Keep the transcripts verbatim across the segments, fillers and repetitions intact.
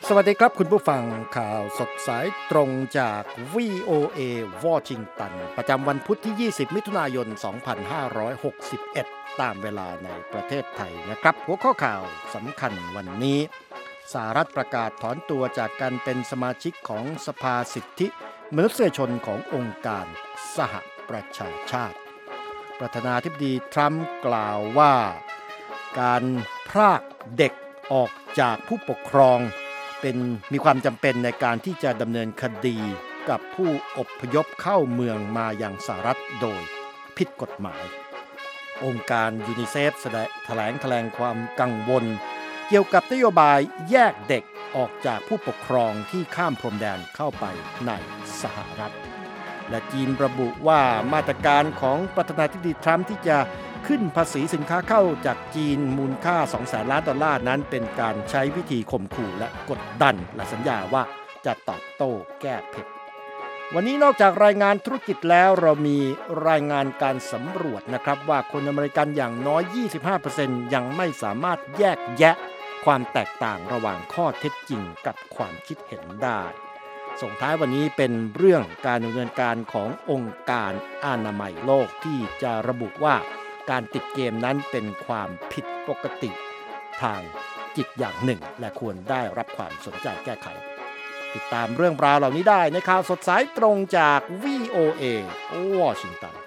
สวัสดีครับคุณผู้ฟังข่าวสดสายตรงจาก วี โอ เอ วอชิงตันประจำวันพุธที่ยี่สิบมิถุนายนสองพันห้าร้อยหกสิบเอ็ดตามเวลาในประเทศไทยนะครับหัวข้อข่าวสำคัญวันนี้สหรัฐประกาศถอนตัวจากการเป็นสมาชิกของสภาสิทธิมนุษยชนขององค์การสหประชาชาติประธานาธิบดีทรัมป์กล่าวว่าการพรากเด็กออกจากผู้ปกครองเป็นมีความจำเป็นในการที่จะดำเนินคดีกับผู้อพยพเข้าเมืองมาอย่างสหรัฐโดยผิดกฎหมายองค์การยูนิเซฟแถลงแถลงความกังวลเกี่ยวกับนโยบายแยกเด็กออกจากผู้ปกครองที่ข้ามพรมแดนเข้าไปในสหรัฐและจีนระบุว่ามาตรการของประธานาธิบดีทรัมป์ที่จะขึ้นภาษีสินค้าเข้าจากจีนมูลค่า สองแสน ล้านดอลลาร์นั้นเป็นการใช้วิธีข่มขู่และกดดันและสัญญาว่าจะตอบโต้แก้เผ็ดวันนี้นอกจากรายงานธุรกิจแล้วเรามีรายงานการสำรวจนะครับว่าคนอเมริกันอย่างน้อย ยี่สิบห้าเปอร์เซ็นต์ ยังไม่สามารถแยกแยะความแตกต่างระหว่างข้อเท็จจริงกับความคิดเห็นได้ส่งท้ายวันนี้เป็นเรื่องการดำเนินการขององค์การอนามัยโลกที่จะระบุว่าการติดเกมนั้นเป็นความผิดปกติทางจิตอย่างหนึ่งและควรได้รับความสนใจแก้ไขติดตามเรื่องราวเหล่านี้ได้ในข่าวสดสายตรงจาก วี โอ เอ วอชิงตัน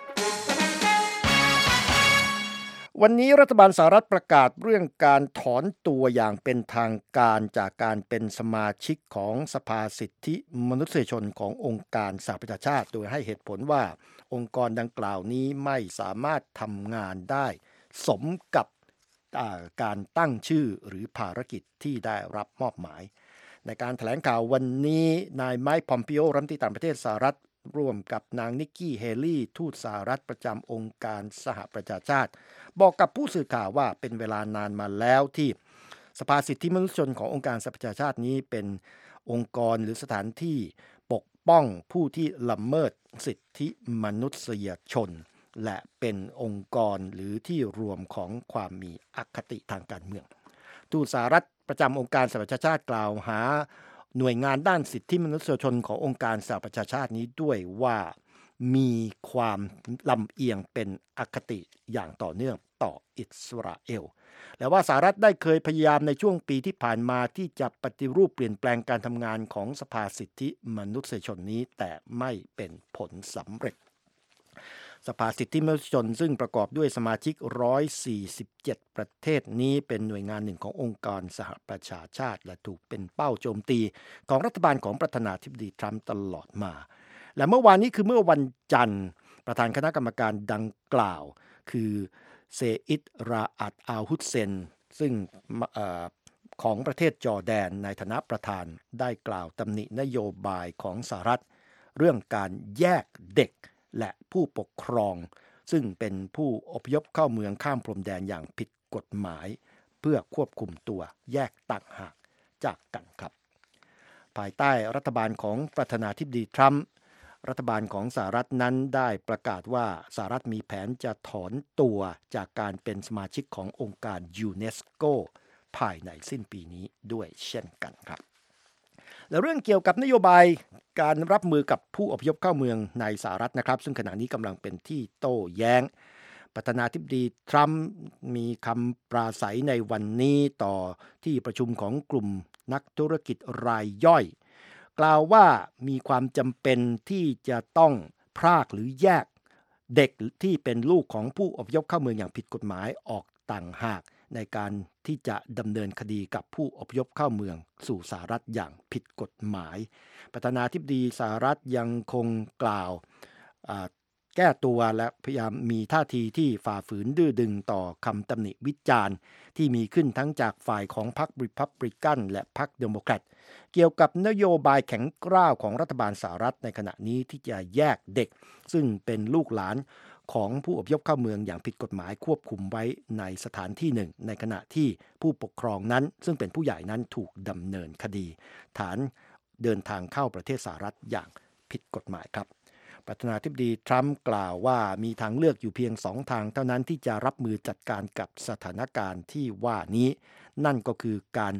วันนี้รัฐบาลสหรัฐประกาศเรื่องการถอนตัวอย่างเป็นทางการจากการเป็นสมาชิกของสภาสิทธิมนุษยชนขององค์การสหประชาชาติโดยให้เหตุผลว่าองค์กรดังกล่าวนี้ไม่สามารถทำงานได้สมกับการตั้งชื่อหรือภารกิจที่ได้รับมอบหมายในการแถลงข่าววันนี้นายไมค์ พอมปิโอรัฐมนตรีต่างประเทศสหรัฐร่วมกับนางนิกกี้เฮลี่ทูตสหรัฐประจำองค์การสหประชาชาติบอกกับผู้สื่อข่าวว่าเป็นเวลานานมาแล้วที่สภาสิทธิมนุษยชนขององค์การสหประชาชาตินี้เป็นองค์กรหรือสถานที่ปกป้องผู้ที่ละเมิดสิทธิมนุษยชนและเป็นองค์กรหรือที่รวมของความมีอคติทางการเมืองทูตสหรัฐประจำองค์การสหประชาชาติกล่าวหาหน่วยงานด้านสิทธิมนุษยชนขององค์การสหประชาชาตินี้ด้วยว่ามีความลำเอียงเป็นอคติอย่างต่อเนื่องต่ออิสราเอลและว่าสหรัฐได้เคยพยายามในช่วงปีที่ผ่านมาที่จะปฏิรูปเปลี่ยนแปลงการทำงานของสภาสิทธิมนุษยชนนี้แต่ไม่เป็นผลสำเร็จสภาสิทธิมนุษยชนซึ่งประกอบด้วยสมาชิกหนึ่งร้อยสี่สิบเจ็ดประเทศนี้เป็นหน่วยงานหนึ่งขององค์การสหประชาชาติและถูกเป็นเป้าโจมตีของรัฐบาลของประธานาธิบดีทรัมป์ตลอดมาและเมื่อวานนี้คือเมื่อวันจันทร์ประธานคณะกรรมการดังกล่าวคือเซอิดราอัดอัลฮุสเซนซึ่งของประเทศจอร์แดนในฐานะประธานได้กล่าวตำหนินโยบายของสหรัฐเรื่องการแยกเด็กและผู้ปกครองซึ่งเป็นผู้อพยพเข้าเมืองข้ามพรมแดนอย่างผิดกฎหมายเพื่อควบคุมตัวแยกต่างหากจากกันครับภายใต้รัฐบาลของประธานาธิบดีทรัมป์รัฐบาลของสหรัฐนั้นได้ประกาศว่าสหรัฐมีแผนจะถอนตัวจากการเป็นสมาชิกขององค์การยูเนสโกภายในสิ้นปีนี้ด้วยเช่นกันครับและเรื่องเกี่ยวกับนโยบายการรับมือกับผู้อพยพเข้าเมืองในสหรัฐนะครับซึ่งขณะนี้กำลังเป็นที่โต้แย้งประธานาธิบดีทรัมป์มีคำปราศัยในวันนี้ต่อที่ประชุมของกลุ่มนักธุรกิจรายย่อยกล่าวว่ามีความจำเป็นที่จะต้องพรากหรือแยกเด็กที่เป็นลูกของผู้อพยพเข้าเมืองอย่างผิดกฎหมายออกต่างหากในการที่จะดำเนินคดีกับผู้อพยพเข้าเมืองสู่สหรัฐอย่างผิดกฎหมายประธานาธิบดีสหรัฐยังคงกล่าวแก้ตัวและพยายามมีท่าทีที่ฝ่าฝืนดื้อดึงต่อคำตำหนิวิจารณ์ที่มีขึ้นทั้งจากฝ่ายของพรรครีพับลิกันและพรรคเดโมแครตเกี่ยวกับนโยบายแข็งกร้าวของรัฐบาลสหรัฐในขณะนี้ที่จะแยกเด็กซึ่งเป็นลูกหลานของผู้อพยพเข้าเมืองอย่างผิดกฎหมายควบคุมไว้ในสถานที่หนึ่งในขณะที่ผู้ปกครองนั้นซึ่งเป็นผู้ใหญ่นั้นถูกดำเนินคดีฐานเดินทางเข้าประเทศสหรัฐอย่างผิดกฎหมายครับประธานาธิบดีทรัมป์กล่าวว่ามีทางเลือกอยู่เพียงสองทางเท่านั้นที่จะรับมือจัดการกับสถานการณ์ที่ว่านี้นั่นก็คือการ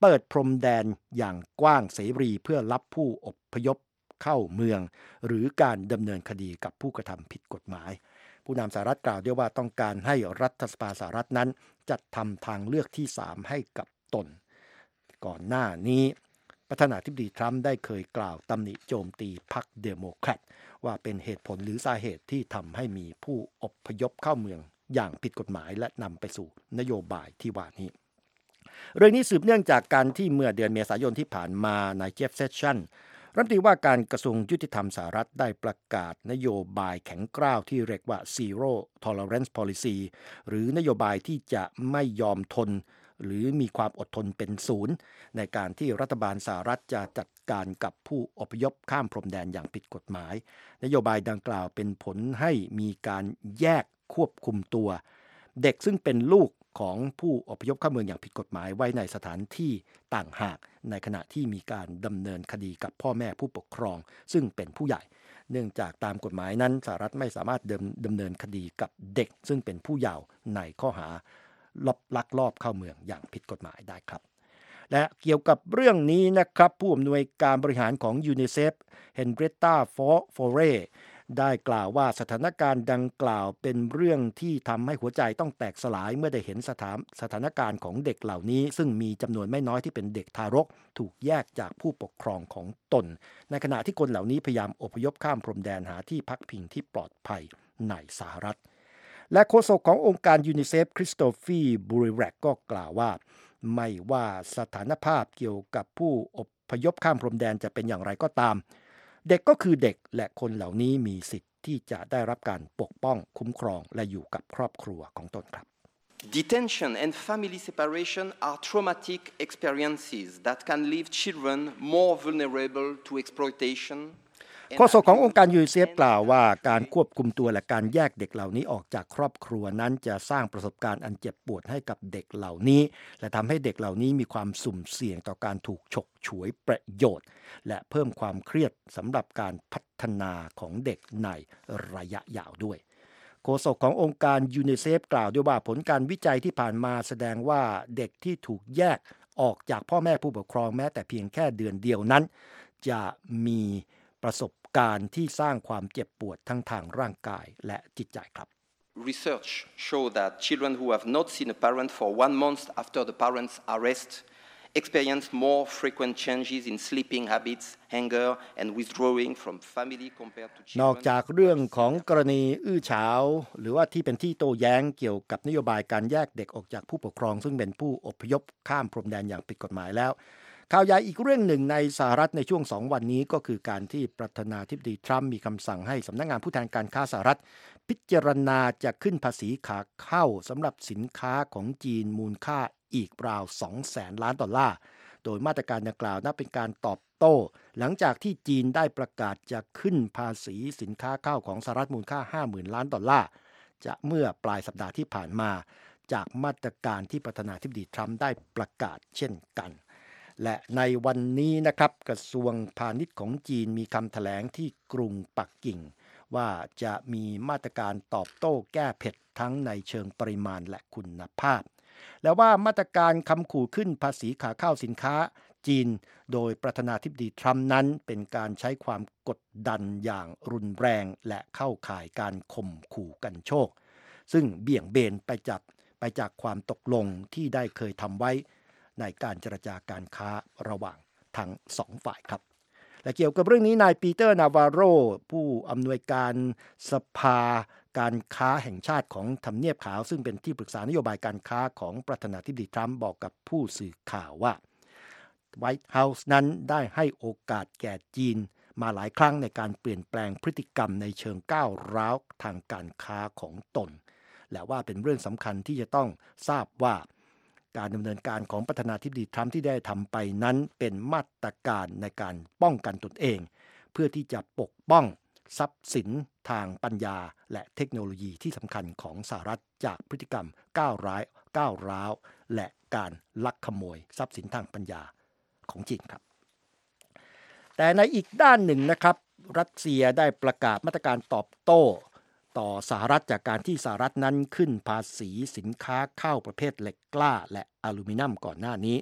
เปิดพรมแดนอย่างกว้างเสรีเพื่อรับผู้อพยพเข้าเมืองหรือการดำเนินคดีกับผู้กระทำผิดกฎหมายผู้นำสหรัฐกล่าวด้วยว่าต้องการให้รัฐสภาสหรัฐนั้นจัดทำทางเลือกที่สามให้กับตนก่อนหน้านี้ประธานาธิบดีทรัมป์ได้เคยกล่าวตำหนิโจมตีพรรคเดโมแครตว่าเป็นเหตุผลหรือสาเหตุที่ทำให้มีผู้อพยพเข้าเมืองอย่างผิดกฎหมายและนำไปสู่นโยบายที่ว่านี้เรื่องนี้สืบเนื่องจากการที่เมื่อเดือนเมษายนที่ผ่านมานายเจฟเซสชันรัฐมนตรีว่าการกระทรวงยุติธรรมสหรัฐได้ประกาศนโยบายแข็งกร้าวที่เรียกว่า Zero Tolerance Policy หรือนโยบายที่จะไม่ยอมทนหรือมีความอดทนเป็นศูนย์ในการที่รัฐบาลสหรัฐจะจัดการกับผู้อพยพข้ามพรมแดนอย่างผิดกฎหมายนโยบายดังกล่าวเป็นผลให้มีการแยกควบคุมตัวเด็กซึ่งเป็นลูกของผู้อพยพเข้าเมืองอย่างผิดกฎหมายไว้ในสถานที่ต่างหากในขณะที่มีการดำเนินคดีกับพ่อแม่ผู้ปกครองซึ่งเป็นผู้ใหญ่เนื่องจากตามกฎหมายนั้นสหรัฐไม่สามารถดำเนินคดีกับเด็กซึ่งเป็นผู้เยาว์ในข้อหาลักลอบเข้าเมืองอย่างผิดกฎหมายได้ครับและเกี่ยวกับเรื่องนี้นะครับผู้อำนวยการบริหารของยูนิเซฟเฮนเรียตตาฟอเรได้กล่าวว่าสถานการณ์ดังกล่าวเป็นเรื่องที่ทำให้หัวใจต้องแตกสลายเมื่อได้เห็นสถานสถานการณ์ของเด็กเหล่านี้ซึ่งมีจำนวนไม่น้อยที่เป็นเด็กทารกถูกแยกจากผู้ปกครองของตนในขณะที่คนเหล่านี้พยายามอพยพข้ามพรมแดนหาที่พักพิงที่ปลอดภัยในสหรัฐและโฆษกขององค์การยูนิเซฟคริสโตฟีบูริแรกก็กล่าวว่าไม่ว่าสถานภาพเกี่ยวกับผู้อพยพข้ามพรมแดนจะเป็นอย่างไรก็ตามเด็กก็คือเด็กและคนเหล่านี้มีสิทธิ์ที่จะได้รับการปกป้องคุ้มครองและอยู่กับครอบครัวของตนครับ Detention and family separation are traumatic experiences that can leave children more vulnerable to exploitation โฆษกขององค์การยูนิเซฟกล่าวว่าการควบคุมตัวและการแยกเด็กเหล่านี้ออกจากครอบครัวนั้นจะสร้างประสบการณ์อันเจ็บปวดให้กับเด็กเหล่านี้และทำให้เด็กเหล่านี้มีความสุ่มเสี่ยงต่อการถูกฉกฉวยประโยชน์และเพิ่มความเครียดสำหรับการพัฒนาของเด็กในระยะยาวด้วยโฆษกขององค์การยูนิเซฟกล่าวด้วยว่าผลการวิจัยที่ผ่านมาแสดงว่าเด็กที่ถูกแยกออกจากพ่อแม่ผู้ปกครองแม้แต่เพียงแค่เดือนเดียวนั้นจะมีประสบการณ์ที่สร้างความเจ็บปวดทั้งทางร่างกายและจิตใจครับ Research show that children who have not seen a parent for one month after the parent's arrest experience more frequent changes in sleeping habits, anger, and withdrawing from family compared to children. นอกจากเรื่องของกรณีอื้อฉาวหรือว่าที่เป็นที่โต้แย้งเกี่ยวกับนโยบายการแยกเด็กออกจากผู้ปกครองซึ่งเป็นผู้อพยพข้ามพรมแดนอย่างผิดกฎหมายแล้วข่าวใหญ่อีกเรื่องหนึ่งในสหรัฐในช่วงสองวันนี้ก็คือการที่ประธานาธิบดีทรัมป์มีคำสั่งให้สำนักงานผู้แทนการค้าสหรัฐพิจารณาจะขึ้นภาษีขาเข้าสำหรับสินค้าของจีนมูลค่าอีกราว สองแสนล้านดอลลาร์โดยมาตรการดังกล่าวนับเป็นการตอบโต้หลังจากที่จีนได้ประกาศจะขึ้นภาษีสินค้าข้าวของสหรัฐมูลค่า ห้าหมื่นล้านดอลลาร์จะเมื่อปลายสัปดาห์ที่ผ่านมาจากมาตรการที่ประธานาธิบดีทรัมป์ได้ประกาศเช่นกันและในวันนี้นะครับกระทรวงพาณิชย์ของจีนมีคำแถลงที่กรุงปักกิ่งว่าจะมีมาตรการตอบโต้แก้เผ็ดทั้งในเชิงปริมาณและคุณภาพและว่ามาตรการคำขู่ขึ้นภาษีขาเข้าสินค้าจีนโดยประธานาธิบดีทรัมป์นั้นเป็นการใช้ความกดดันอย่างรุนแรงและเข้าข่ายการข่มขู่กันโชคซึ่งเบี่ยงเบนไปจากไปจากความตกลงที่ได้เคยทำไว้ในการเจรจาการค้าระหว่างทั้งสองฝ่ายครับและเกี่ยวกับเรื่องนี้นายปีเตอร์นาวาโรผู้อำนวยการสภาการค้าแห่งชาติของทำเนียบขาวซึ่งเป็นที่ปรึกษานโยบายการค้าของประธานาธิบดีทรัมป์บอกกับผู้สื่อข่าวว่าไวท์เฮาส์นั้นได้ให้โอกาสแก่จีนมาหลายครั้งในการเปลี่ยนแปลงพฤติกรรมในเชิงก้าวร้าวทางการค้าของตนและว่าเป็นเรื่องสำคัญที่จะต้องทราบว่าการดำเนินการของประธานาธิบดีทรัมป์ที่ได้ทำไปนั้นเป็นมาตรการในการป้องกันตนเองเพื่อที่จะปกป้องทรัพย์สินทางปัญญาและเทคโนโลยีที่สำคัญของสหรัฐจากพฤติกรรมก้าวร้ายก้าวร้าวและการลักขโมยทรัพย์สินทางปัญญาของจีนครับแต่ในอีกด้านหนึ่งนะครับรัสเซียได้ประกาศมาตรการตอบโต้ต่อสหรัฐจากการที่สหรัฐนั้นขึ้นภาษีสินค้าข้าวประเภทเหล็กกล้าและอลูมิเนียมก่อนหน้านี้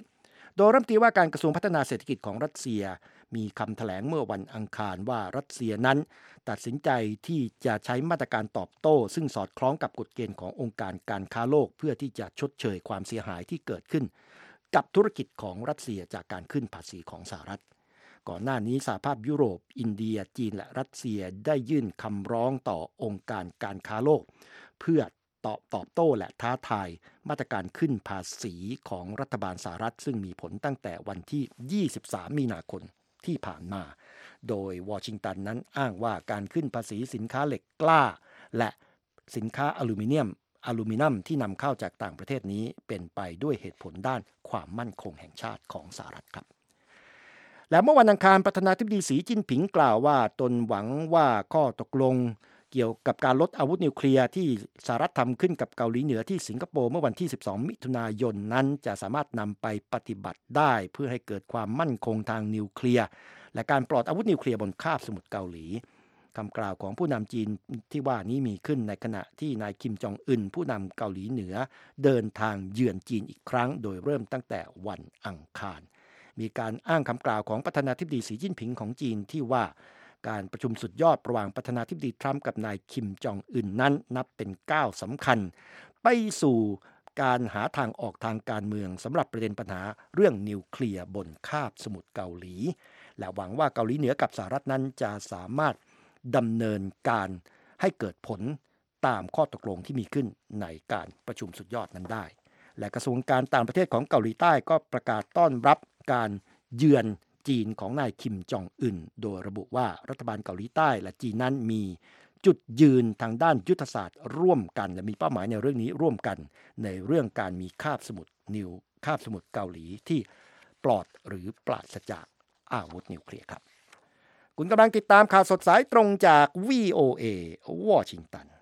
โดยรัฐมนตรีว่าการกระทรวงพัฒนาเศรษฐกิจของรัสเซียมีคำแถลงเมื่อวันอังคารว่ารัสเซียนั้นตัดสินใจที่จะใช้มาตรการตอบโต้ซึ่งสอดคล้องกับกฎเกณฑ์ขององค์การการค้าโลกเพื่อที่จะชดเชยความเสียหายที่เกิดขึ้นกับธุรกิจของรัสเซียจากการขึ้นภาษีของสหรัฐก่อนหน้านี้สหภาพยุโรปอินเดียจีนและรัสเซียได้ยื่นคำร้องต่อองค์การการค้าโลกเพื่อตอบตอบโต้และท้าทายมาตรการขึ้นภาษีของรัฐบาลสหรัฐซึ่งมีผลตั้งแต่วันที่ยี่สิบสามมีนาคมที่ผ่านมาโดยวอชิงตันนั้นอ้างว่าการขึ้นภาษีสินค้าเหล็กกล้าและสินค้าอลูมิเนียมอลูมิเนียมที่นำเข้าจากต่างประเทศนี้เป็นไปด้วยเหตุผลด้านความมั่นคงแห่งชาติของสหรัฐครับและเมื่อวันอังคารประธานาธิบดีสีจิ้นผิงกล่าวว่าตนหวังว่าข้อตกลงเกี่ยวกับการลดอาวุธนิวเคลียร์ที่สหรัฐทำขึ้นกับเกาหลีเหนือที่สิงคโปร์เมื่อวันที่สิบสองมิถุนายนนั้นจะสามารถนำไปปฏิบัติได้เพื่อให้เกิดความมั่นคงทางนิวเคลียร์และการปลอดอาวุธนิวเคลียร์บนคาบสมุทรเกาหลีคำกล่าวของผู้นำจีนที่ว่านี้มีขึ้นในขณะที่นายคิมจองอึนผู้นำเกาหลีเหนือเดินทางเยือนจีนอีกครั้งโดยเริ่มตั้งแต่วันอังคารมีการอ้างคำกล่าวของประธานาธิบดีสีจิ้นผิงของจีนที่ว่าการประชุมสุดยอดระหว่างประธานาธิบดีทรัมป์กับนายคิมจองอึนนั้นนับเป็นก้าวสำคัญไปสู่การหาทางออกทางการเมืองสำหรับประเด็นปัญหาเรื่องนิวเคลียร์บนคาบสมุทรเกาหลีและหวังว่าเกาหลีเหนือกับสหรัฐนั้นจะสามารถดำเนินการให้เกิดผลตามข้อตกลงที่มีขึ้นในการประชุมสุดยอดนั้นได้และกระทรวงการต่างประเทศของเกาหลีใต้ก็ประกาศต้อนรับการเยือนจีนของนายคิมจองอึนโดยระบุว่ารัฐบาลเกาหลีใต้และจีนนั้นมีจุดยืนทางด้านยุทธศาสตร์ร่วมกันและมีเป้าหมายในเรื่องนี้ร่วมกันในเรื่องการมีคาบสมุทรนิวคาบสมุทรเกาหลีที่ปลอดหรือปราศจากอาวุธนิวเคลียร์ครับคุณกำลังติดตามข่าวสดสายตรงจาก วี โอ เอ วอชิงตัน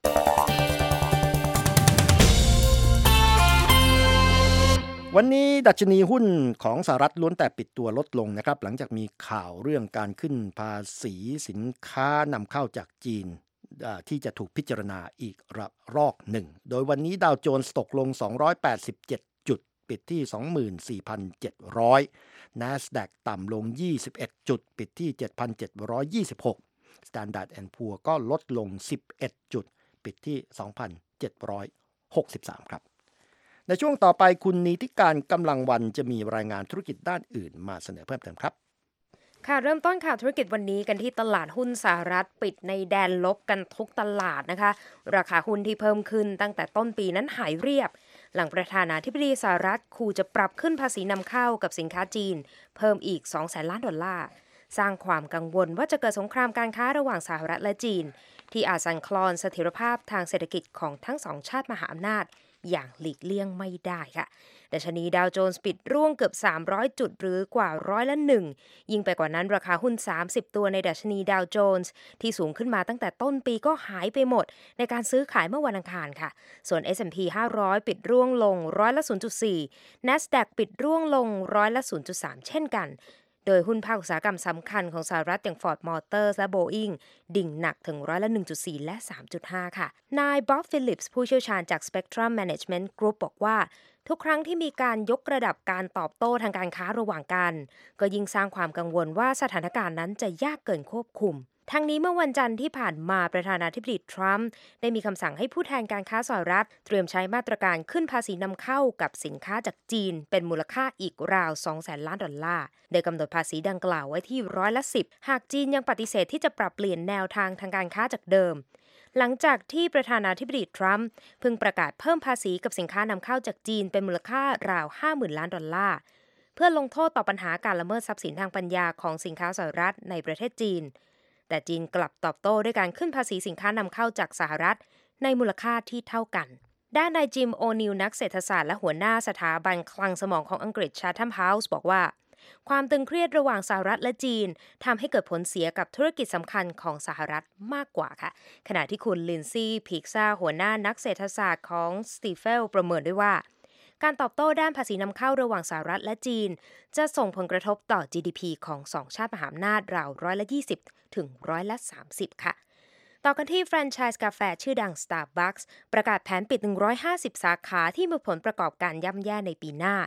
วันนี้ดัชนีหุ้นของสหรัฐล้วนแต่ปิดตัวลดลงนะครับหลังจากมีข่าวเรื่องการขึ้นภาษีสินค้านำเข้าจากจีนที่จะถูกพิจารณาอีกระลอกหนึ่งโดยวันนี้ดาวโจนส์ตกลงสองร้อยแปดสิบเจ็ดจุดปิดที่ สองหมื่นสี่พันเจ็ดร้อย NASDAQ ต่ำลงยี่สิบเอ็ดจุดปิดที่ เจ็ดพันเจ็ดร้อยยี่สิบหก Standard แอนด์ พูร์ ก็ลดลงสิบเอ็ดจุดปิดที่ สองพันเจ็ดร้อยหกสิบสาม ครับในช่วงต่อไปคุณนิติการกำลังวันจะมีรายงานธุรกิจด้านอื่นมาเสนอเพิ่มเติมครับค่ะเริ่มต้นข่าวธุรกิจวันนี้กันที่ตลาดหุ้นสหรัฐปิดในแดนลบกันทุกตลาดนะคะราคาหุ้นที่เพิ่มขึ้นตั้งแต่ต้นปีนั้นหายเรียบหลังประธานาธิบดีสหรัฐขู่จะปรับขึ้นภาษีนำเข้ากับสินค้าจีนเพิ่มอีก สองแสนล้านดอลลาร์สร้างความกังวลว่าจะเกิดสงครามการค้าระหว่างสหรัฐและจีนที่อาจสั่นคลอนเสถียรภาพทางเศรษฐกิจของทั้งสองชาติมหาอำนาจอย่างหลีกเลี่ยงไม่ได้ค่ะดัชนีดาวโจนส์ปิดร่วงเกือบสามร้อยจุดหรือกว่าร้อยละหนึ่งยิ่งไปกว่านั้นราคาหุ้นสามสิบตัวในดัชนีดาวโจนส์ที่สูงขึ้นมาตั้งแต่ต้นปีก็หายไปหมดในการซื้อขายเมื่อวันอังคารค่ะส่วน เอส แอนด์ พี ห้าร้อยปิดร่วงลงร้อยละ ศูนย์จุดสี่ NASDAQ ปิดร่วงลงร้อยละ ศูนย์จุดสาม เช่นกันโดยหุ้นภาคอุตสาหกรรมสำคัญของสหรัฐอย่าง Ford Motors และ Boeing ดิ่งหนักถึงร้อยละ หนึ่งจุดสี่ และ สามจุดห้า ค่ะนายบ๊อบฟิลิปส์ผู้เชี่ยวชาญจาก Spectrum Management Group บอกว่าทุกครั้งที่มีการยกระดับการตอบโต้ทางการค้าระหว่างกันก็ยิ่งสร้างความกังวลว่าสถานการณ์นั้นจะยากเกินควบคุมทั้งนี้เมื่อวันจันทร์ที่ผ่านมาประธานาธิบดีทรัมป์ได้มีคำสั่งให้ผู้แทนการค้าสหรัฐเตรียมใช้มาตรการขึ้นภาษีนำเข้ากับสินค้าจากจีนเป็นมูลค่าอีกราว สองแสนล้านดอลลาร์โดยกำหนดภาษีดังกล่าวไว้ที่ร้อยละสิบหากจีนยังปฏิเสธที่จะปรับเปลี่ยนแนวทางทางการค้าจากเดิมหลังจากที่ประธานาธิบดีทรัมป์เพิ่งประกาศเพิ่มภาษีกับสินค้านำเข้าจากจีนเป็นมูลค่าราว ห้าหมื่นล้านดอลลาร์เพื่อลงโทษต่อปัญหาการละเมิดทรัพย์สินทางปัญญาของสินค้าสหรัฐในประเทศจีนแต่จีนกลับตอบโต้ด้วยการขึ้นภาษีสินค้านำเข้าจากสหรัฐในมูลค่าที่เท่ากันด้านนายจิมโอนิลนักเศรษฐศาสตร์และหัวหน้าสถาบันคลังสมองของอังกฤษ Chatham House บอกว่าความตึงเครียดระหว่างสหรัฐและจีนทำให้เกิดผลเสียกับธุรกิจสำคัญของสหรัฐมากกว่าค่ะขณะที่คุณลินซี่พิกซาหัวหน้านักเศรษฐศาสตร์ของสตีเฟลประเมินด้วยว่าการตอบโต้ด้านภาษีนำเข้าระหว่างสหรัฐและจีนจะส่งผลกระทบต่อ จี ดี พี ของสองชาติมหาอำนาจราวร้อยละยี่สิบถึงร้อยละสามสิบค่ะต่อกันที่แฟรนไชส์กาแฟชื่อดัง Starbucks ประกาศแผนปิดหนึ่งร้อยห้าสิบสาขาที่มีผลประกอบการย่ำแย่ในปีหน้า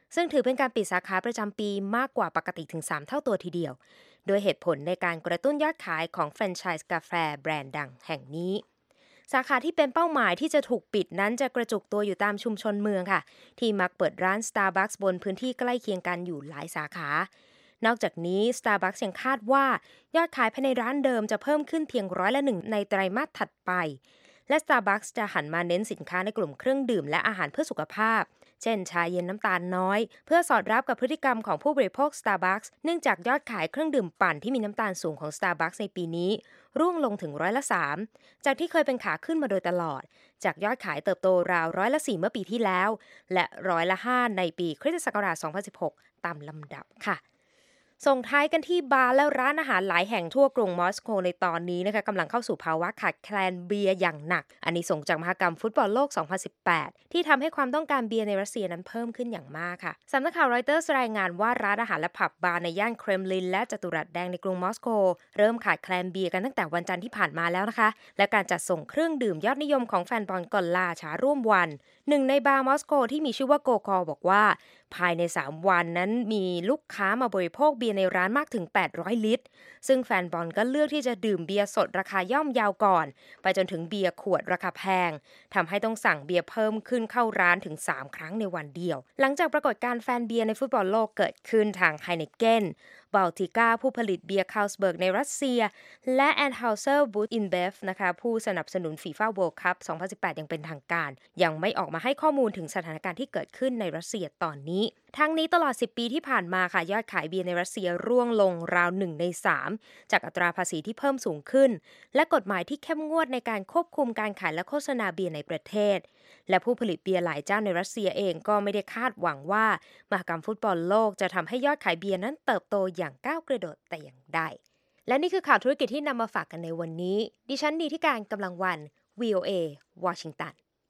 ซึ่งถือเป็นการปิดสาขาประจำปีมากกว่าปกติถึงสามเท่าตัวทีเดียวโดยเหตุผลในการกระตุ้นยอดขายของแฟรนไชส์กาแฟแบรนด์ดังแห่งนี้สาขาที่เป็นเป้าหมายที่จะถูกปิดนั้นจะกระจุกตัวอยู่ตามชุมชนเมืองค่ะที่มักเปิดร้าน Starbucks บนพื้นที่ใกล้เคียงกันอยู่หลายสาขานอกจากนี้ Starbucks ยังคาดว่ายอดขายภายในร้านเดิมจะเพิ่มขึ้นเพียงร้อยละหนึ่งในไตรมาสถัดไปและ Starbucks จะหันมาเน้นสินค้าในกลุ่มเครื่องดื่มและอาหารเพื่อสุขภาพเช่นชาเย็นน้ำตาลน้อยเพื่อสอดรับกับพฤติกรรมของผู้บริโภค Starbucks เนื่องจากยอดขายเครื่องดื่มปั่นที่มีน้ำตาลสูงของ Starbucks ในปีนี้ร่วงลงถึงร้อยละสามจากที่เคยเป็นขาขึ้นมาโดยตลอดจากยอดขายเติบโตราวร้อยละสี่เมื่อปีที่แล้วและร้อยละห้าในปีคริสตศักราชสองพันสิบหกตามลำดับค่ะส่งท้ายกันที่บาร์และร้านอาหารหลายแห่งทั่วกรุงมอสโกในตอนนี้นะคะกำลังเข้าสู่ภาวะขาดแคลนเบียร์อย่างหนักอันนี้ส่งจากมหกรรมฟุตบอลโลกสองพันสิบแปดที่ทำให้ความต้องการเบียร์ในรัสเซียนั้นเพิ่มขึ้นอย่างมากค่ะสำนักข่าวรอยเตอร์สรายงานว่าร้านอาหารและผับบาร์ในย่านเครมลินและจัตุรัสแดงในกรุงมอสโกเริ่มขาดแคลนเบียร์กันตั้งแต่วันจันทร์ที่ผ่านมาแล้วนะคะและการจัดส่งเครื่องดื่มยอดนิยมของแฟนบอลก็ล่าช้าร่วมวันหนึ่งในบาร์มอสโกที่มีชื่อว่าโกคอบอกว่าภายในสามวันนั้นมีลูกค้ามาบริโภคเบียร์ในร้านมากถึงแปดร้อยลิตรซึ่งแฟนบอลก็เลือกที่จะดื่มเบียร์สดราคาย่อมเยาวก่อนไปจนถึงเบียร์ขวดราคาแพงทำให้ต้องสั่งเบียร์เพิ่มขึ้นเข้าร้านถึงสามครั้งในวันเดียวหลังจากปรากฏการณ์แฟนเบียร์ในฟุตบอลโลกเกิดขึ้นทางไฮเนเกนบาลติก้าผู้ผลิตเบียร์คาลสเบิร์กในรัสเซียและแอนเฮาเซอร์บูธอินเบฟนะคะผู้สนับสนุนฟีฟ่าเวิลด์คัพสองพันสิบแปดอย่างเป็นทางการยังไม่ออกมาให้ข้อมูลถึงสถานการณ์ที่เกิดขึ้นในรัสเซียตอนนี้ทั้งนี้ตลอดสิบปีที่ผ่านมาค่ะยอดขายเบียร์ในรัสเซียร่วงลงราวหนึ่งในสามจากอัตราภาษีที่เพิ่มสูงขึ้นและกฎหมายที่เข้มงวดในการควบคุมการขายและโฆษณาเบียร์ในประเทศและผู้ผลิตเบียร์หลายเจ้าในรัสเซียเองก็ไม่ได้คาดหวังว่ามหกรรมฟุตบอลโลกจะทำให้ยอดขายเบียร์นั้นเติบโตอย่างก้าวกระโดดแต่อย่างใดและนี่คือข่าวธุรกิจที่นำมาฝากกันในวันนี้ดิฉันดีที่การกำลังวัน วี โอ เอ วอชิงตัน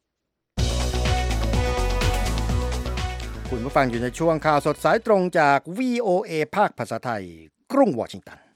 คุณผู้ฟังอยู่ในช่วงข่าวสดสายตรงจาก วี โอ เอ ภาคภาษาไทยกรุงวอชิงตัน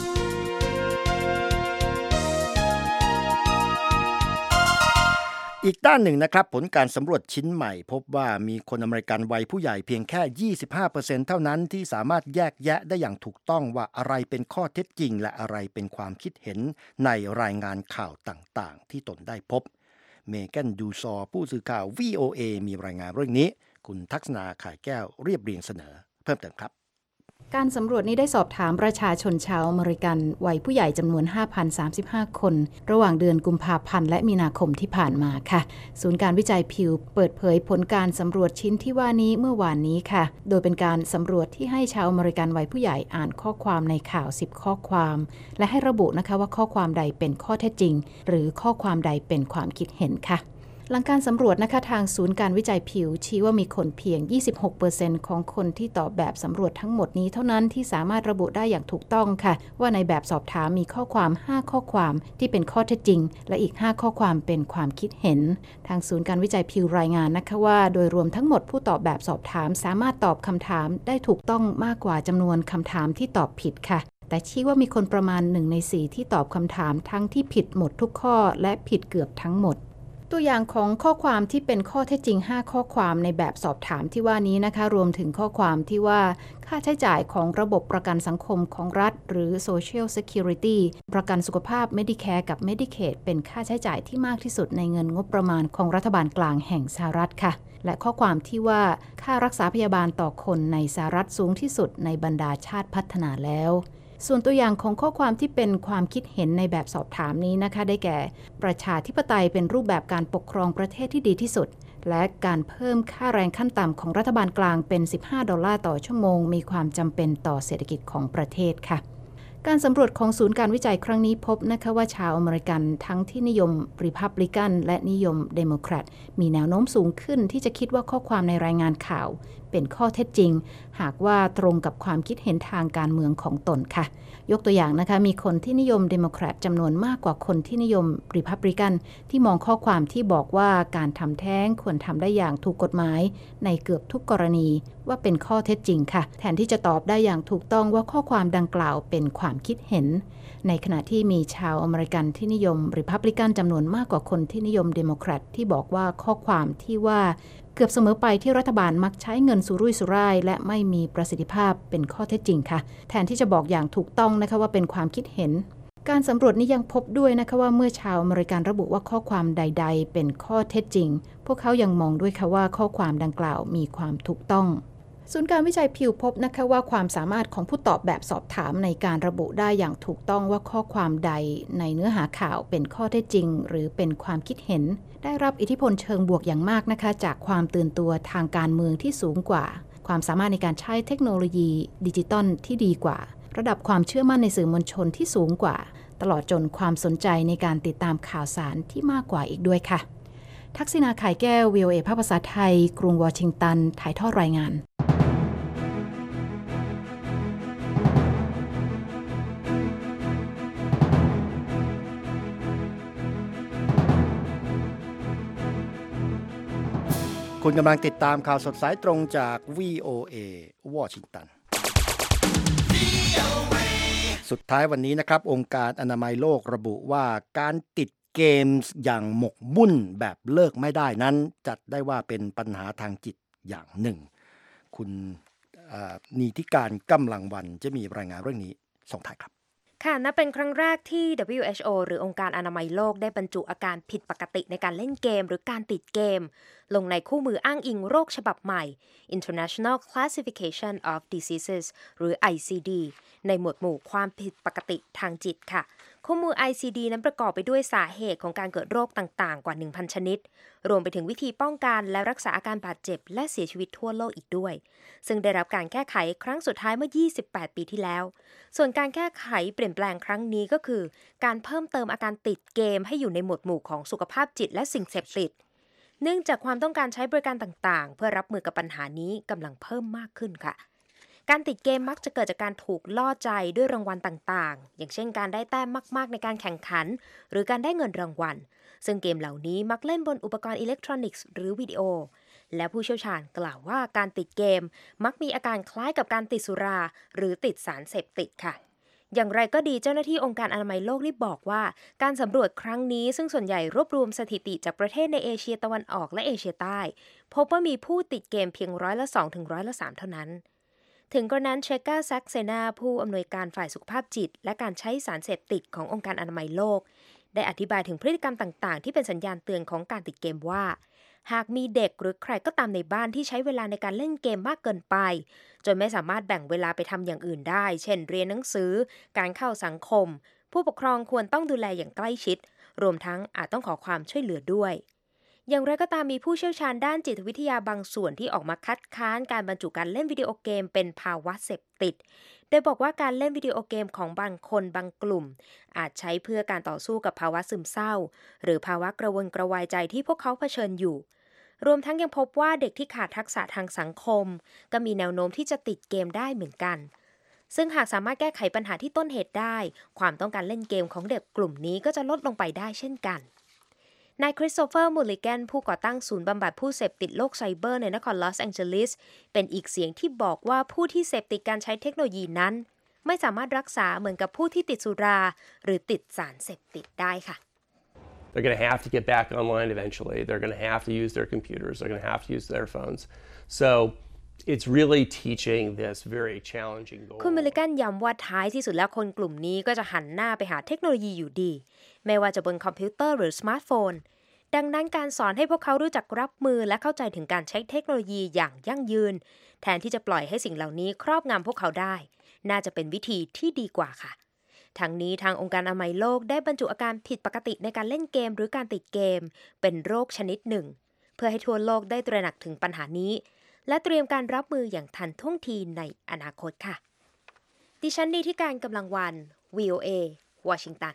อีกด้านหนึ่งนะครับผลการสำรวจชิ้นใหม่พบว่ามีคนอเมริกันวัยผู้ใหญ่เพียงแค่ ยี่สิบห้าเปอร์เซ็นต์ เท่านั้นที่สามารถแยกแยะได้อย่างถูกต้องว่าอะไรเป็นข้อเท็จจริงและอะไรเป็นความคิดเห็นในรายงานข่าวต่างๆที่ตนได้พบเมแกนดูซอผู้สื่อข่าว วี โอ เอ มีรายงานเรื่องนี้คุณทักษณาข่ายแก้วเรียบเรียงเสนอเพิ่มเติมครับการสำรวจนี้ได้สอบถามประชาชนชาวอเมริกันวัยผู้ใหญ่จำนวน ห้าพันสามสิบห้า คนระหว่างเดือนกุมภาพันธ์และมีนาคมที่ผ่านมาค่ะศูนย์การวิจัยพิวเปิดเผยผลการสำรวจชิ้นที่ว่านี้เมื่อวานนี้ค่ะโดยเป็นการสำรวจที่ให้ชาวอเมริกันวัยผู้ใหญ่อ่านข้อความในข่าวสิบข้อความและให้ระบุนะคะว่าข้อความใดเป็นข้อเท็จจริงหรือข้อความใดเป็นความคิดเห็นค่ะหลังการสำรวจนะคะทางศูนย์การวิจัยพิวชี้ว่ามีคนเพียง ยี่สิบหกเปอร์เซ็นต์ ของคนที่ตอบแบบสำรวจทั้งหมดนี้เท่านั้นที่สามารถระบุได้อย่างถูกต้องค่ะว่าในแบบสอบถามมีข้อความห้าข้อความที่เป็นข้อเท็จจริงและอีกห้าข้อความเป็นความคิดเห็นทางศูนย์การวิจัยพิวรายงานนะคะว่าโดยรวมทั้งหมดผู้ตอบแบบสอบถามสามารถตอบคำถามได้ถูกต้องมากกว่าจำนวนคำถามที่ตอบผิดค่ะแต่ชี้ว่ามีคนประมาณหนึ่งในสี่ที่ตอบคำถามทั้งที่ผิดหมดทุกข้อและผิดเกือบทั้งหมดตัวอย่างของข้อความที่เป็นข้อเท็จจริงห้าข้อความในแบบสอบถามที่ว่านี้นะคะรวมถึงข้อความที่ว่าค่าใช้จ่ายของระบบประกันสังคมของรัฐหรือ Social Security ประกันสุขภาพ Medicare กับ Medicaid เป็นค่าใช้จ่ายที่มากที่สุดในเงินงบประมาณของรัฐบาลกลางแห่งสหรัฐค่ะและข้อความที่ว่าค่ารักษาพยาบาลต่อคนในสหรัฐสูงที่สุดในบรรดาชาติพัฒนาแล้วส่วนตัวอย่างของข้อความที่เป็นความคิดเห็นในแบบสอบถามนี้นะคะได้แก่ประชาธิปไตยเป็นรูปแบบการปกครองประเทศที่ดีที่สุดและการเพิ่มค่าแรงขั้นต่ำของรัฐบาลกลางเป็นสิบห้าดอลลาร์ต่อชั่วโมงมีความจำเป็นต่อเศรษฐกิจของประเทศค่ะการสำรวจของศูนย์การวิจัยครั้งนี้พบนะคะว่าชาวอเมริกันทั้งที่นิยมรีพับลิกันและนิยมเดโมแครตมีแนวโน้มสูงขึ้นที่จะคิดว่าข้อความในรายงานข่าวเป็นข้อเท็จจริงหากว่าตรงกับความคิดเห็นทางการเมืองของตนค่ะยกตัวอย่างนะคะมีคนที่นิยมเดโมแครตจำนวนมากกว่าคนที่นิยมรีพับลิกันที่มองข้อความที่บอกว่าการทำแท้งควรทำได้อย่างถูกกฎหมายในเกือบทุกกรณีว่าเป็นข้อเท็จจริงค่ะแทนที่จะตอบได้อย่างถูกต้องว่าข้อความดังกล่าวเป็นความคิดเห็นในขณะที่มีชาวอเมริกันที่นิยมรีพับลิกันจำนวนมากกว่าคนที่นิยมเดโมแครตที่บอกว่าข้อความที่ว่าเกือบเสมอไปที่รัฐบาลมักใช้เงินสุรุ่ยสุร่ายและไม่มีประสิทธิภาพเป็นข้อเท็จจริงค่ะแทนที่จะบอกอย่างถูกต้องนะคะว่าเป็นความคิดเห็นการสำรวจนี้ยังพบด้วยนะคะว่าเมื่อชาวอเมริกันระบุว่าข้อความใดๆเป็นข้อเท็จจริงพวกเขายังมองด้วยค่ะว่าข้อความดังกล่าวมีความถูกต้องศูนย์การวิจัยพิวพบนะคะว่าความสามารถของผู้ตอบแบบสอบถามในการระบุได้อย่างถูกต้องว่าข้อความใดในเนื้อหาข่าวเป็นข้อเท็จจริงหรือเป็นความคิดเห็นได้รับอิทธิพลเชิงบวกอย่างมากนะคะจากความตื่นตัวทางการเมืองที่สูงกว่าความสามารถในการใช้เทคโนโลยีดิจิตอลที่ดีกว่าระดับความเชื่อมั่นในสื่อมวลชนที่สูงกว่าตลอดจนความสนใจในการติดตามข่าวสารที่มากกว่าอีกด้วยค่ะทักษิณา ไข่แก้ว วี โอ เอ ภาคภาษาไทยกรุงวอชิงตันถ่ายทอดรายงานคุณกำลังติดตามข่าวสดสายตรงจาก วี โอ เอ วอชิงตันสุดท้ายวันนี้นะครับองค์การอนามัยโลกระบุว่าการติดเกมส์อย่างหมกมุ่นแบบเลิกไม่ได้นั้นจัดได้ว่าเป็นปัญหาทางจิตอย่างหนึ่งคุณนีธิการกำลังวันจะมีรายงานเรื่องนี้ส่งท้ายครับค่ะนับเป็นครั้งแรกที่ ดับเบิลยู เอช โอ หรือองค์การอนามัยโลกได้บรรจุอาการผิดปกติในการเล่นเกมหรือการติดเกมลงในคู่มืออ้างอิงโรคฉบับใหม่ International Classification of Diseases หรือ ไอ ซี ดี ในหมวดหมู่ความผิดปกติทางจิตค่ะคู่มือ ไอ ซี ดี นั้นประกอบไปด้วยสาเหตุของการเกิดโรคต่างๆกว่า หนึ่งพัน ชนิดรวมไปถึงวิธีป้องกันและรักษาอาการบาดเจ็บและเสียชีวิตทั่วโลกอีกด้วยซึ่งได้รับการแก้ไขครั้งสุดท้ายเมื่อยี่สิบแปดปีที่แล้วส่วนการแก้ไขเปลี่ยนแปลงครั้งนี้ก็คือการเพิ่มเติมอาการติดเกมให้อยู่ในหมวดหมู่ของสุขภาพจิตและสิ่งเสพติดเนื่องจากความต้องการใช้บริการต่างๆเพื่อรับมือกับปัญหานี้กำลังเพิ่มมากขึ้นค่ะการติดเกมมักจะเกิดจากการถูกล่อใจด้วยรางวัลต่างๆอย่างเช่นการได้แต้มมากๆในการแข่งขันหรือการได้เงินรางวัลซึ่งเกมเหล่านี้มักเล่นบนอุปกรณ์อิเล็กทรอนิกส์หรือวิดีโอและผู้เชี่ยวชาญกล่าวว่าการติดเกมมักมีอาการคล้ายกับการติดสุราหรือติดสารเสพติดค่ะอย่างไรก็ดีเจ้าหน้าที่องค์การอนามัยโลกได้บอกว่าการสำรวจครั้งนี้ซึ่งส่วนใหญ่รวบรวมสถิติจากประเทศในเอเชียตะวันออกและเอเชียใต้พบว่ามีผู้ติดเกมเพียงร้อยละสองถึงร้อยละสามเท่านั้นถึงกระนั้นเชก้าซักเซนาผู้อำนวยการฝ่ายสุขภาพจิตและการใช้สารเสพติดขององค์การอนามัยโลกได้อธิบายถึงพฤติกรรมต่างๆที่เป็นสัญญาณเตือนของการติดเกมว่าหากมีเด็กหรือใครก็ตามในบ้านที่ใช้เวลาในการเล่นเกมมากเกินไปจนไม่สามารถแบ่งเวลาไปทำอย่างอื่นได้เช่นเรียนหนังสือการเข้าสังคมผู้ปกครองควรต้องดูแลอย่างใกล้ชิดรวมทั้งอาจต้องขอความช่วยเหลือด้วยอย่างไรก็ตามมีผู้เชี่ยวชาญด้านจิตวิทยาบางส่วนที่ออกมาคัดค้านการบรรจุการเล่นวิดีโอเกมเป็นภาวะเสพติดโดยบอกว่าการเล่นวิดีโอเกมของบางคนบางกลุ่มอาจใช้เพื่อการต่อสู้กับภาวะซึมเศร้าหรือภาวะกระวนกระวายใจที่พวกเขาเผชิญอยู่รวมทั้งยังพบว่าเด็กที่ขาดทักษะทางสังคมก็มีแนวโน้มที่จะติดเกมได้เหมือนกันซึ่งหากสามารถแก้ไขปัญหาที่ต้นเหตุได้ความต้องการเล่นเกมของเด็กกลุ่มนี้ก็จะลดลงไปได้เช่นกันนายคริสโตเฟอร์มูลลิแกนผู้ก่อตั้งศูนย์บำบัดผู้เสพติดโรคไซเบอร์ในนครลอสแองเจลิสเป็นอีกเสียงที่บอกว่าผู้ที่เสพติดการใช้เทคโนโลยีนั้นไม่สามารถรักษาเหมือนกับผู้ที่ติดสุราหรือติดสารเสพติดได้ค่ะ They're going to have to get back online eventually. They're going to have to use their computers. They're going to have to use their phones. So it's really teaching this very challenging goal. คุณมิลลิกันย้ำว่าท้ายที่สุดแล้วคนกลุ่มนี้ก็จะหันหน้าไปหาเทคโนโลยีอยู่ดีไม่ว่าจะบนคอมพิวเตอร์หรือสมาร์ทโฟนดังนั้นการสอนให้พวกเขารู้จักรับมือและเข้าใจถึงการใช้เทคโนโลยีอย่างยั่งยืนแทนที่จะปล่อยให้สิ่งเหล่านี้ครอบงำพวกเขาได้น่าจะเป็นวิธีที่ดีกว่าค่ะทั้งนี้ทางองค์การอนามัยโลกได้บรรจุอาการผิดปกติในการเล่นเกมหรือการติดเกมเป็นโรคชนิดหนึ่งเพื่อให้ทั่วโลกได้ตระหนักถึงปัญหานี้และเตรียมการรับมืออย่างทันท่วงทีในอนาคตค่ะดิฉันนีธิการกำลังวัน วี โอ เอ วอชิงตัน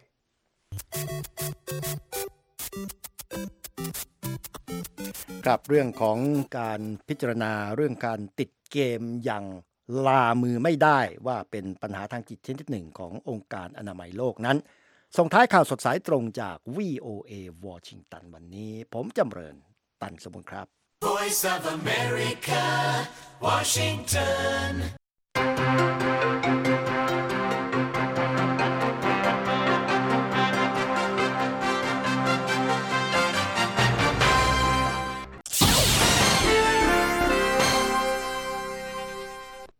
ครับเรื่องของการพิจารณาเรื่องการติดเกมอย่างลามือไม่ได้ว่าเป็นปัญหาทางจิตชนิดหนึ่งขององค์การอนามัยโลกนั้นส่งท้ายข่าวสดสายตรงจาก วี โอ เอ วอชิงตันวันนี้ผมจำเริญตันสมุนครับ Voice of America Washington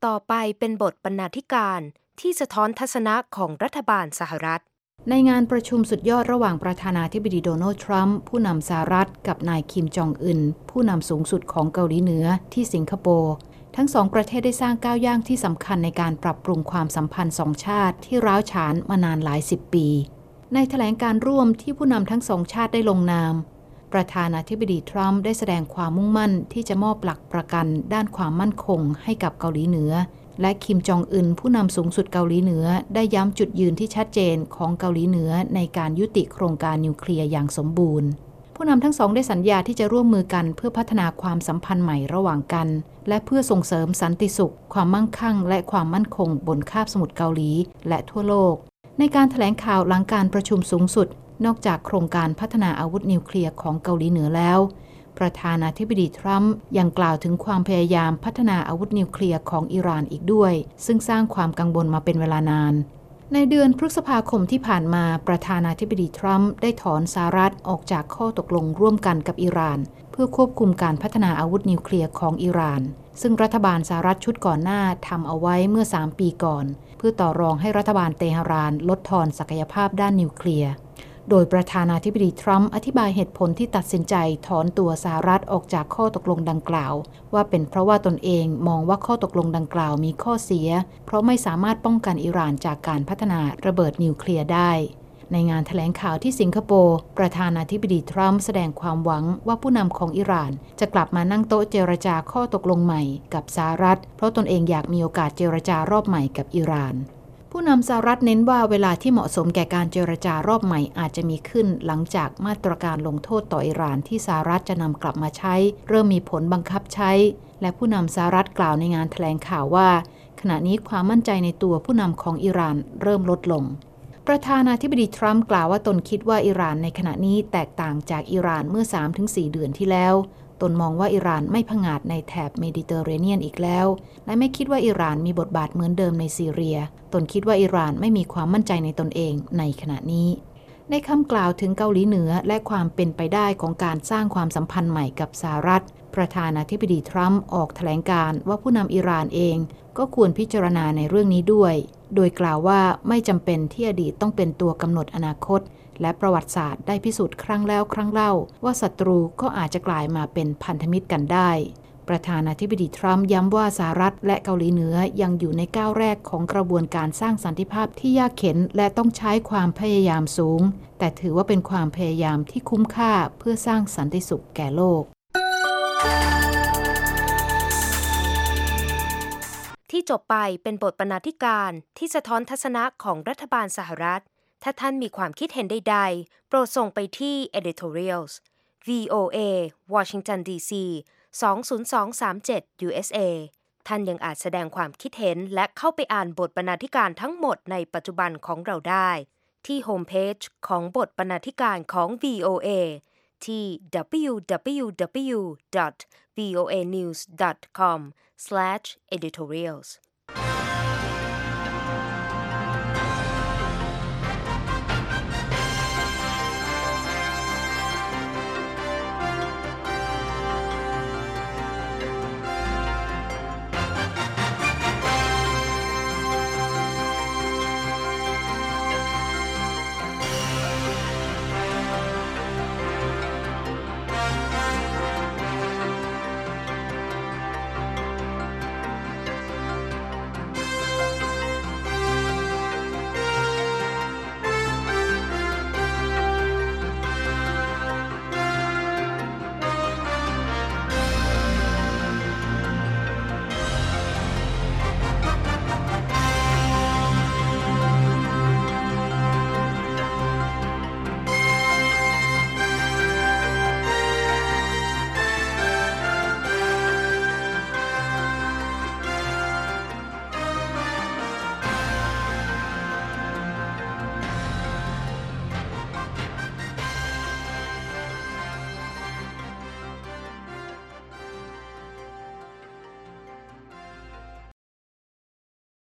ต่อไปเป็นบทบรรณาธิการที่สะท้อนทัศนะของรัฐบาลสหรัฐในงานประชุมสุดยอดระหว่างประธานาธิบดีโดนัลด์ทรัมป์ผู้นำสหรัฐกับนายคิมจองอึนผู้นำสูงสุดของเกาหลีเหนือที่สิงคโปร์ทั้งสองประเทศได้สร้างก้าวย่างที่สำคัญในการปรับปรุงความสัมพันธ์สองชาติที่ร้าวฉานมานานหลายสิบปีในแถลงการร่วมที่ผู้นำทั้งสองชาติได้ลงนามประธานาธิบดีทรัมป์ได้แสดงความมุ่งมั่นที่จะมอบหลักประกันด้านความมั่นคงให้กับเกาหลีเหนือและคิมจองอึนผู้นำสูงสุดเกาหลีเหนือได้ย้ำจุดยืนที่ชัดเจนของเกาหลีเหนือในการยุติโครงการนิวเคลียร์อย่างสมบูรณ์ผู้นำทั้งสองได้สัญญาที่จะร่วมมือกันเพื่อพัฒนาความสัมพันธ์ใหม่ระหว่างกันและเพื่อส่งเสริมสันติสุขความมั่งคั่งและความมั่นคงบนคาบสมุทรเกาหลีและทั่วโลกในการแถลงข่าวหลังการประชุมสูงสุดนอกจากโครงการพัฒนาอาวุธนิวเคลียร์ของเกาหลีเหนือแล้วประธานาธิบดีทรัมป์ยังกล่าวถึงความพยายามพัฒนาอาวุธนิวเคลียร์ของอิหร่านอีกด้วยซึ่งสร้างความกังวลมาเป็นเวลานานในเดือนพฤษภาคมที่ผ่านมาประธานาธิบดีทรัมป์ได้ถอนสหรัฐออกจากข้อตกลงร่วมกันกับอิหร่านเพื่อควบคุมการพัฒนาอาวุธนิวเคลียร์ของอิหร่านซึ่งรัฐบาลสหรัฐชุดก่อนหน้าทำเอาไว้เมื่อสามปีก่อนเพื่อต่อรองให้รัฐบาลเตหะรานลดทอนศักยภาพด้านนิวเคลียร์โดยประธานาธิบดีทรัมป์อธิบายเหตุผลที่ตัดสินใจถอนตัวสหรัฐออกจากข้อตกลงดังกล่าวว่าเป็นเพราะว่าตนเองมองว่าข้อตกลงดังกล่าวมีข้อเสียเพราะไม่สามารถป้องกันอิหร่านจากการพัฒนาระเบิดนิวเคลียร์ได้ในงานแถลงข่าวที่สิงคโปร์ประธานาธิบดีทรัมป์แสดงความหวังว่าผู้นำของอิหร่านจะกลับมานั่งโต๊ะเจรจาข้อตกลงใหม่กับสหรัฐเพราะตนเองอยากมีโอกาสเจรจารอบใหม่กับอิหร่านผู้นำสหรัฐเน้นว่าเวลาที่เหมาะสมแก่การเจรจารอบใหม่อาจจะมีขึ้นหลังจากมาตรการลงโทษต่ออิหร่านที่สหรัฐจะนำกลับมาใช้เริ่มมีผลบังคับใช้และผู้นำสหรัฐกล่าวในงานแถลงข่าวว่าขณะนี้ความมั่นใจในตัวผู้นำของอิหร่านเริ่มลดลงประธานาธิบดีทรัมป์กล่าวว่าตนคิดว่าอิหร่านในขณะนี้แตกต่างจากอิหร่านเมื่อ สามถึงสี่ เดือนที่แล้วตนมองว่าอิหร่านไม่ผงาดในแถบเมดิเตอร์เรเนียนอีกแล้วและไม่คิดว่าอิหร่านมีบทบาทเหมือนเดิมในซีเรียตนคิดว่าอิหร่านไม่มีความมั่นใจในตนเองในขณะนี้ในคำกล่าวถึงเกาหลีเหนือและความเป็นไปได้ของการสร้างความสัมพันธ์ใหม่กับสหรัฐประธานาธิบดีทรัมป์ออกแถลงการว่าผู้นำอิหร่านเองก็ควรพิจารณาในเรื่องนี้ด้วยโดยกล่าวว่าไม่จำเป็นที่อดีตต้องเป็นตัวกำหนดอนาคตและประวัติศาสตร์ได้พิสูจน์ครั้งแล้วครั้งเล่าว่าศัตรูก็อาจจะกลายมาเป็นพันธมิตรกันได้ประธานาธิบดีทรัมป์ย้ำว่าสหรัฐและเกาหลีเหนือยังอยู่ในก้าวแรกของกระบวนการสร้างสันติภาพที่ยากเข็ญและต้องใช้ความพยายามสูงแต่ถือว่าเป็นความพยายามที่คุ้มค่าเพื่อสร้างสันติสุขแก่โลกที่จบไปเป็นบทบรรณาธิการที่สะท้อนทัศนะของรัฐบาลสหรัฐถ้าท่านมีความคิดเห็นใดๆโปรดส่งไปที่ editorials วี โอ เอ Washington ดี ซี สองศูนย์สองสามเจ็ด ยู เอส เอ ท่านยังอาจแสดงความคิดเห็นและเข้าไปอ่านบทบรรณาธิการทั้งหมดในปัจจุบันของเราได้ที่โฮมเพจของบทบรรณาธิการของ วี โอ เอ ที่ ดับเบิลยู ดับเบิลยู ดับเบิลยู ดอท วี โอ เอ นิวส์ ดอท คอม สแลช editorials